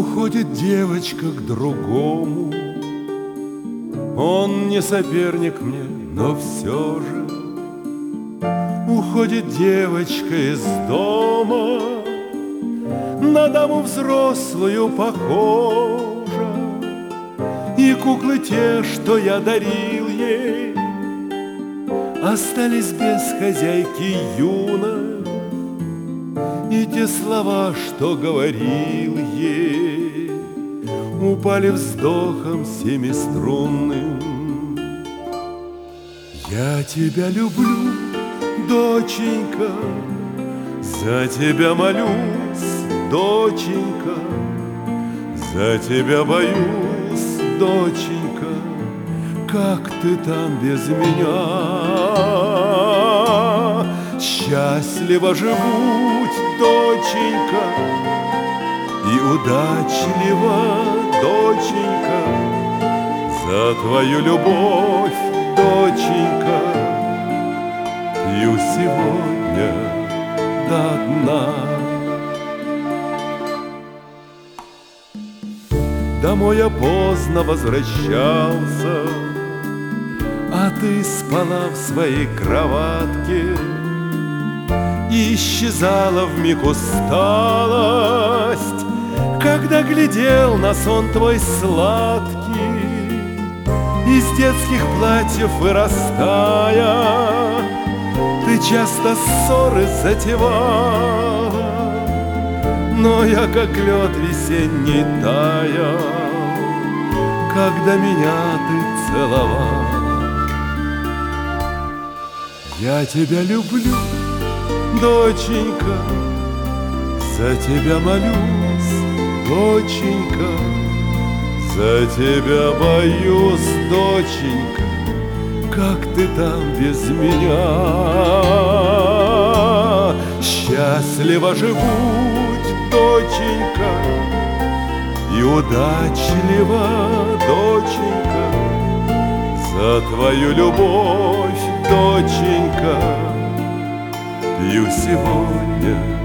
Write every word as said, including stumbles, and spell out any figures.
Уходит девочка к другому. Он не соперник мне, но все же уходит девочка из дома, на даму взрослую похожа. И куклы те, что я дарил ей, остались без хозяйки юной. И те слова, что говорил ей, упали вздохом семиструнным. Я тебя люблю, доченька, за тебя молюсь, доченька, за тебя боюсь, доченька, как ты там без меня. Счастливо живут, доченька, и удачлива, доченька, за твою любовь, доченька, пью сегодня до дна. Домой я поздно возвращался, а ты спала в своей кроватке. И исчезала вмиг усталость, когда глядел на сон твой сладкий. Из детских платьев вырастая, ты часто ссоры затевала, но я как лед весенний таял, когда меня ты целовала. Я тебя люблю, доченька, за тебя молюсь, доченька, за тебя боюсь, доченька, как ты там без меня. Счастливо живут, доченька, и удачлива, доченька, за твою любовь, доченька, пью сегодня